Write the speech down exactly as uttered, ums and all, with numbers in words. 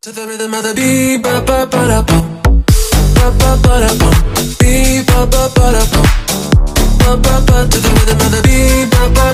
To the rhythm of the beat, ba ba ba da bum, ba ba ba da bum, beat, ba ba ba da bum, ba ba ba. To the rhythm of the beat, ba ba